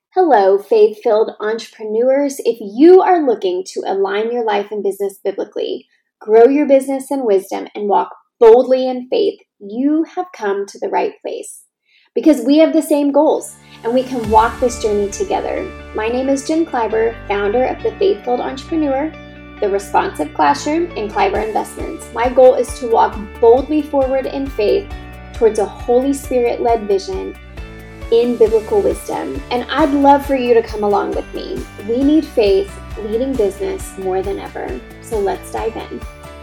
Hello, faith-filled entrepreneurs. If you are looking to align your life and business biblically, grow your business in wisdom, and walk boldly in faith, you have come to the right place. Because we have the same goals, and we can walk this journey together. My name is Jen Kleiber, founder of The Faith-Filled Entrepreneur, The Responsive Classroom, and Kleiber Investments. My goal is to walk boldly forward in faith towards a Holy Spirit-led vision in biblical wisdom, and I'd love for you to come along with me. We need faith leading business more than ever. So let's dive in.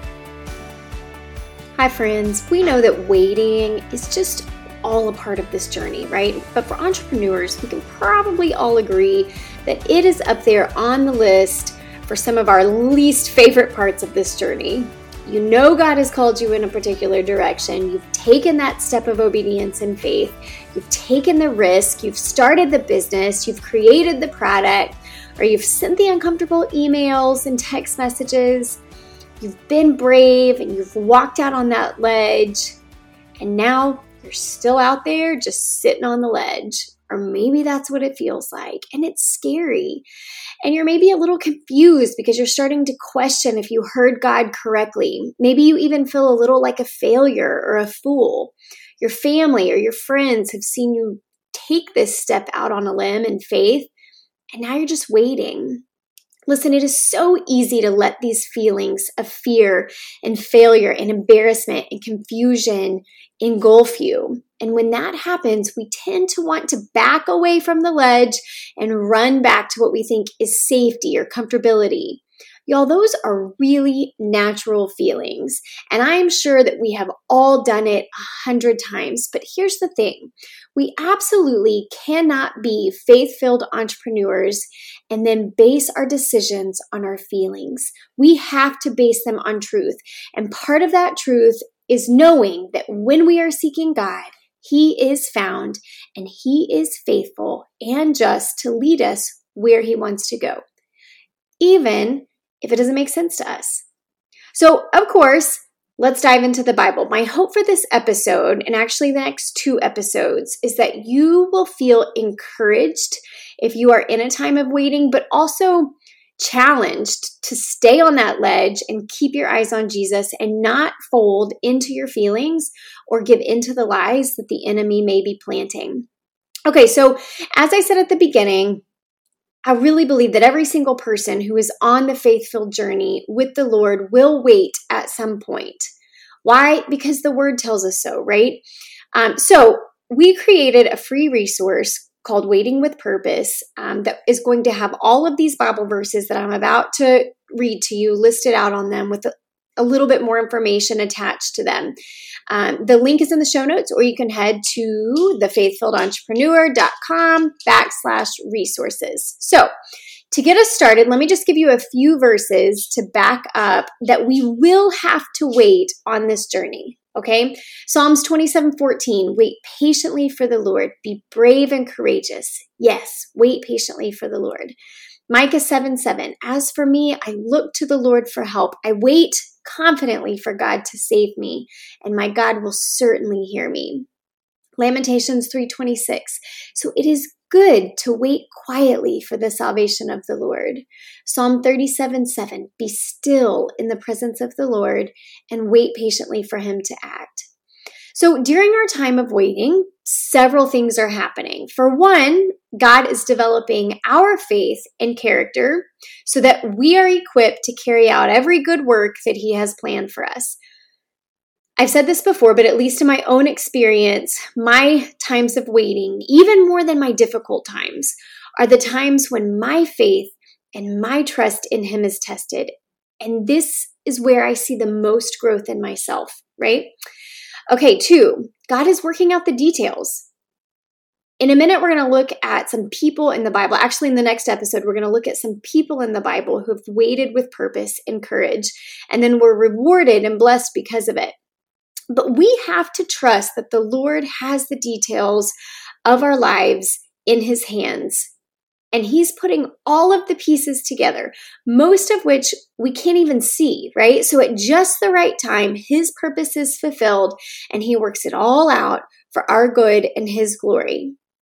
Hi friends, we know that waiting is just all a part of this journey, right? But for entrepreneurs, we can probably all agree that it is up there on the list for some of our least favorite parts of this journey. You know God has called you in a particular direction. You've taken that step of obedience and faith. You've taken the risk. You've started the business. You've created the product, or you've sent the uncomfortable emails and text messages. You've been brave and you've walked out on that ledge. And now you're still out there just sitting on the ledge. Or maybe that's what it feels like. And it's scary. And you're maybe a little confused because you're starting to question if you heard God correctly. Maybe you even feel a little like a failure or a fool. Your family or your friends have seen you take this step out on a limb in faith, and now you're just waiting. Listen, it is so easy to let these feelings of fear and failure and embarrassment and confusion engulf you. And when that happens, we tend to want to back away from the ledge and run back to what we think is safety or comfortability. Y'all, those are really natural feelings. And I am sure that we have all done it 100 times. But here's the thing. We absolutely cannot be faith-filled entrepreneurs and then base our decisions on our feelings. We have to base them on truth. And part of that truth is knowing that when we are seeking God, He is found and He is faithful and just to lead us where He wants to go, even if it doesn't make sense to us. So, of course, let's dive into the Bible. My hope for this episode, and actually the next 2 episodes, is that you will feel encouraged if you are in a time of waiting, but also challenged to stay on that ledge and keep your eyes on Jesus and not fold into your feelings or give into the lies that the enemy may be planting. Okay, so as I said at the beginning, I really believe that every single person who is on the faith-filled journey with the Lord will wait at some point. Why? Because the Word tells us so, right? So we created a free resource called Waiting with Purpose that is going to have all of these Bible verses that I'm about to read to you listed out on them with a little bit more information attached to them. The link is in the show notes, or you can head to thefaithfilledentrepreneur.com/resources. So to get us started, let me just give you a few verses to back up that we will have to wait on this journey. Okay, Psalms 27:14, wait patiently for the Lord. Be brave and courageous. Yes, wait patiently for the Lord. Micah 7:7, as for me, I look to the Lord for help. I wait confidently for God to save me, and my God will certainly hear me. Lamentations 3:26, so it is good to wait quietly for the salvation of the Lord. Psalm 37:7, be still in the presence of the Lord and wait patiently for Him to act. So during our time of waiting, several things are happening. For one, God is developing our faith and character so that we are equipped to carry out every good work that He has planned for us. I've said this before, but at least in my own experience, my times of waiting, even more than my difficult times, are the times when my faith and my trust in Him is tested. And this is where I see the most growth in myself, right? Okay, 2, God is working out the details. In a minute, we're going to look at some people in the Bible. Actually, in the next episode, we're going to look at some people in the Bible who have waited with purpose and courage, and then were rewarded and blessed because of it. But we have to trust that the Lord has the details of our lives in His hands. And He's putting all of the pieces together, most of which we can't even see, right? So at just the right time, His purpose is fulfilled and He works it all out for our good and His glory.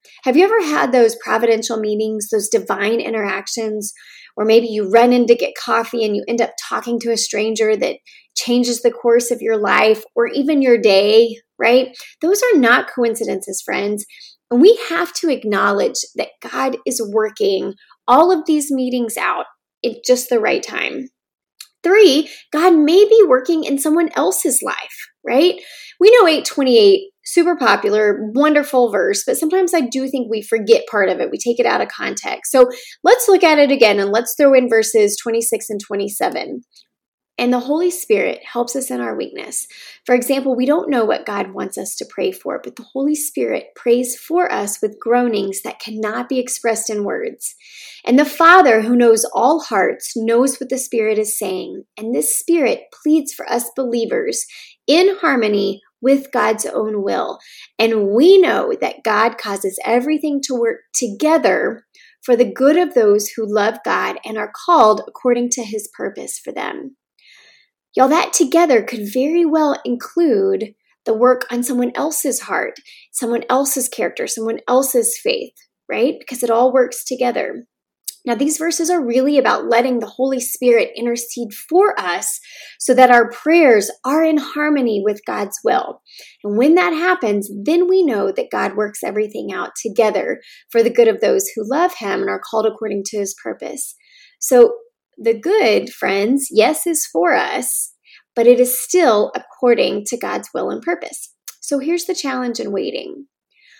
Have you ever had those providential meetings, those divine interactions, where maybe you run in to get coffee and you end up talking to a stranger that changes the course of your life or even your day, right? Those are not coincidences, friends. And we have to acknowledge that God is working all of these meetings out at just the right time. 3, God may be working in someone else's life, right? We know 8:28, super popular, wonderful verse, but sometimes I do think we forget part of it. We take it out of context. So let's look at it again and let's throw in verses 26 and 27. And the Holy Spirit helps us in our weakness. For example, we don't know what God wants us to pray for, but the Holy Spirit prays for us with groanings that cannot be expressed in words. And the Father, who knows all hearts, knows what the Spirit is saying. And this Spirit pleads for us believers in harmony with God's own will. And we know that God causes everything to work together for the good of those who love God and are called according to his purpose for them. Y'all, that together could very well include the work on someone else's heart, someone else's character, someone else's faith, right? Because it all works together. Now, these verses are really about letting the Holy Spirit intercede for us so that our prayers are in harmony with God's will. And when that happens, then we know that God works everything out together for the good of those who love him and are called according to his purpose. So the good, friends, yes, is for us, but it is still according to God's will and purpose. So here's the challenge in waiting.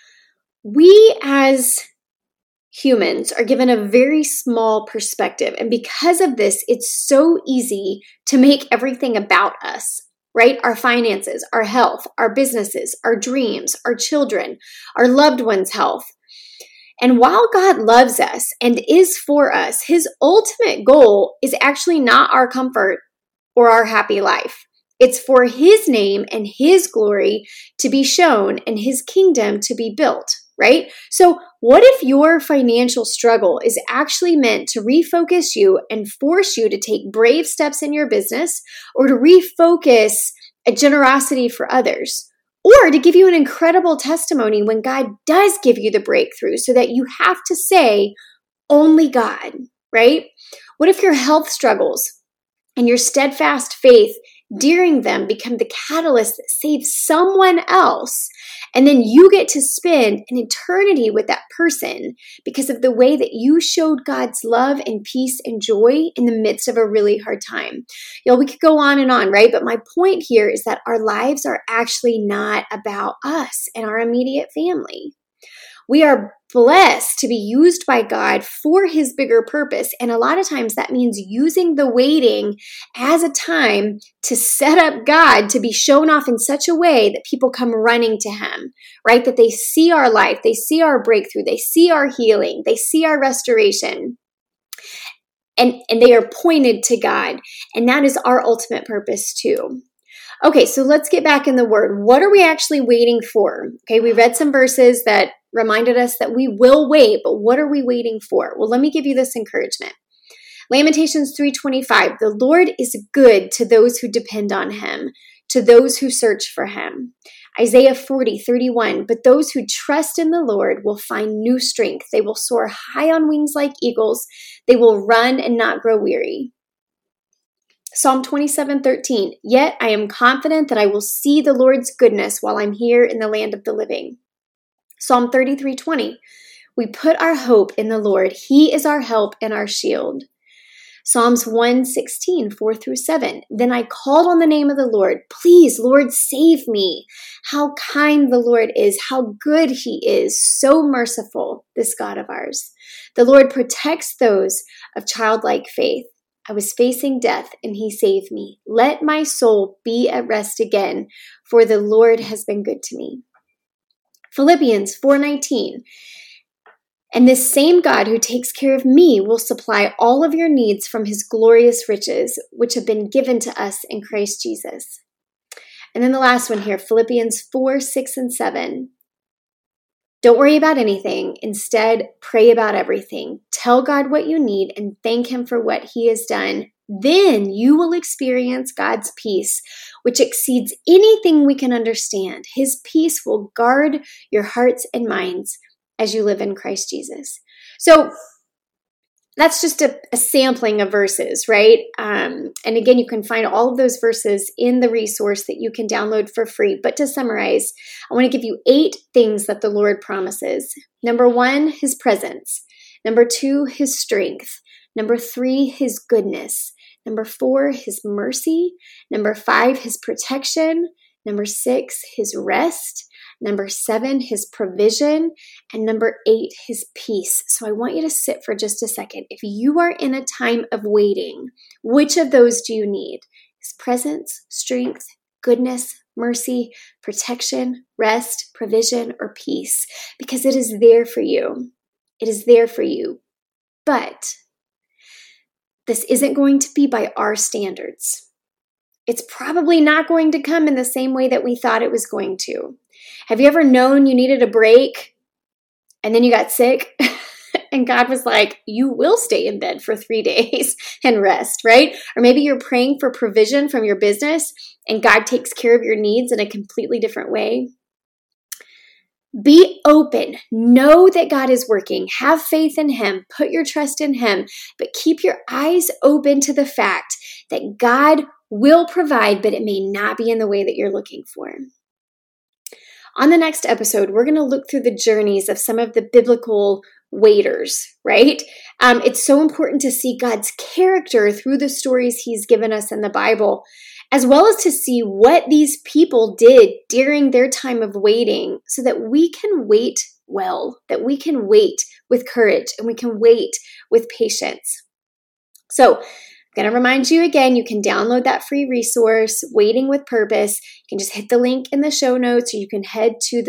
We as humans are given a very small perspective, and because of this, it's so easy to make everything about us, right? Our finances, our health, our businesses, our dreams, our children, our loved ones' health. And while God loves us and is for us, his ultimate goal is actually not our comfort or our happy life. It's for his name and his glory to be shown and his kingdom to be built, right? So what if your financial struggle is actually meant to refocus you and force you to take brave steps in your business or to refocus a generosity for others? Or to give you an incredible testimony when God does give you the breakthrough so that you have to say, only God, right? What if your health struggles and your steadfast faith during them become the catalyst that saves someone else, and then you get to spend an eternity with that person because of the way that you showed God's love and peace and joy in the midst of a really hard time? We could go on and on, right? But my point here is that our lives are actually not about us and our immediate family. We are blessed to be used by God for his bigger purpose. And a lot of times that means using the waiting as a time to set up God to be shown off in such a way that people come running to him, right? That they see our life, they see our breakthrough, they see our healing, they see our restoration. And they are pointed to God. And that is our ultimate purpose too. Okay, so let's get back in the word. What are we actually waiting for? Okay, we read some verses that reminded us that we will wait, but what are we waiting for? Well, let me give you this encouragement. Lamentations 3:25, the Lord is good to those who depend on him, to those who search for him. Isaiah 40:31, but those who trust in the Lord will find new strength. They will soar high on wings like eagles. They will run and not grow weary. Psalm 27:13, yet I am confident that I will see the Lord's goodness while I'm here in the land of the living. Psalm 33:20, we put our hope in the Lord. He is our help and our shield. Psalms 116, 4-7, then I called on the name of the Lord. Please, Lord, save me. How kind the Lord is, how good he is, so merciful, this God of ours. The Lord protects those of childlike faith. I was facing death and he saved me. Let my soul be at rest again, for the Lord has been good to me. Philippians 4:19, and this same God who takes care of me will supply all of your needs from his glorious riches, which have been given to us in Christ Jesus. And then the last one here, Philippians 4:6-7. Don't worry about anything. Instead, pray about everything. Tell God what you need and thank him for what he has done. Then you will experience God's peace, which exceeds anything we can understand. His peace will guard your hearts and minds as you live in Christ Jesus. So that's just a sampling of verses, right? And again, you can find all of those verses in the resource that you can download for free. But to summarize, I want to give you 8 things that the Lord promises. Number 1, his presence. Number 2, his strength. Number 3, his goodness. Number 4, his mercy. Number 5, his protection. Number 6, his rest. Number 7, his provision. And number 8, his peace. So I want you to sit for just a second. If you are in a time of waiting, which of those do you need? His presence, strength, goodness, mercy, protection, rest, provision, or peace? Because it is there for you. It is there for you. But this isn't going to be by our standards. It's probably not going to come in the same way that we thought it was going to. Have you ever known you needed a break and then you got sick and God was like, you will stay in bed for 3 days and rest, right? Or maybe you're praying for provision from your business and God takes care of your needs in a completely different way. Be open. Know that God is working. Have faith in him. Put your trust in him. But keep your eyes open to the fact that God will provide, but it may not be in the way that you're looking for. On the next episode, we're going to look through the journeys of some of the biblical waiters, right? It's so important to see God's character through the stories he's given us in the Bible, as well as to see what these people did during their time of waiting so that we can wait well, that we can wait with courage and we can wait with patience. So I'm going to remind you again, you can download that free resource, Waiting with Purpose. You can just hit the link in the show notes, or you can head to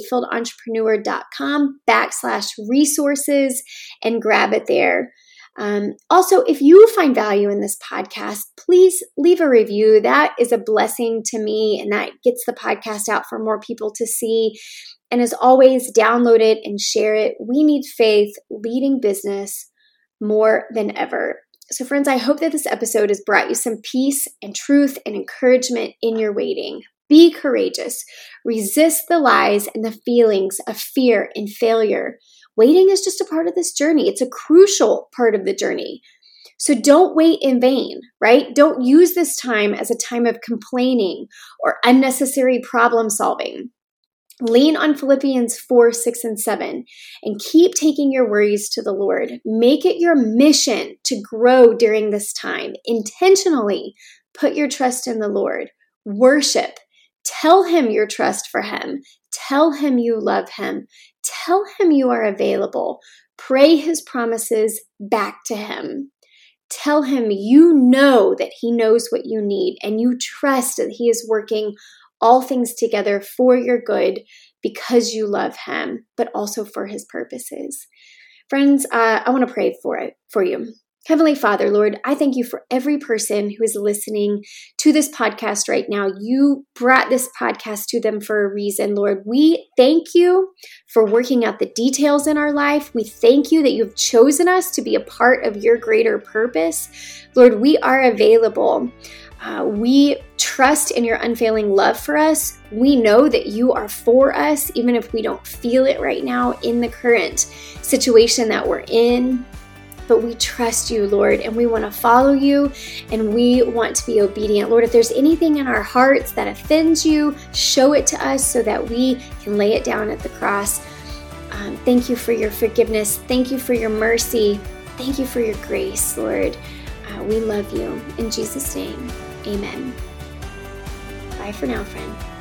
thefaithfullentrepreneur.com/resources and grab it there. Also, if you find value in this podcast, please leave a review. That is a blessing to me, and that gets the podcast out for more people to see. And as always, download it and share it. We need faith leading business more than ever. So friends, I hope that this episode has brought you some peace and truth and encouragement in your waiting. Be courageous. Resist the lies and the feelings of fear and failure. Waiting is just a part of this journey. It's a crucial part of the journey. So don't wait in vain, right? Don't use this time as a time of complaining or unnecessary problem solving. Lean on Philippians 4, 6, and 7, and keep taking your worries to the Lord. Make it your mission to grow during this time. Intentionally put your trust in the Lord. Worship. Tell him your trust for him. Tell him you love him. Tell him you are available. Pray his promises back to him. Tell him you know that he knows what you need, and you trust that he is working all things together for your good because you love him, but also for his purposes. Friends, I want to pray for you. Heavenly Father, Lord, I thank you for every person who is listening to this podcast right now. You brought this podcast to them for a reason, Lord. We thank you for working out the details in our life. We thank you that you've chosen us to be a part of your greater purpose. Lord, we are available. We trust in your unfailing love for us. We know that you are for us, even if we don't feel it right now in the current situation that we're in. But we trust you, Lord, and we want to follow you, and we want to be obedient. Lord, if there's anything in our hearts that offends you, show it to us so that we can lay it down at the cross. Thank you for your forgiveness. Thank you for your mercy. Thank you for your grace, Lord. We love you. In Jesus' name, amen. Bye for now, friend.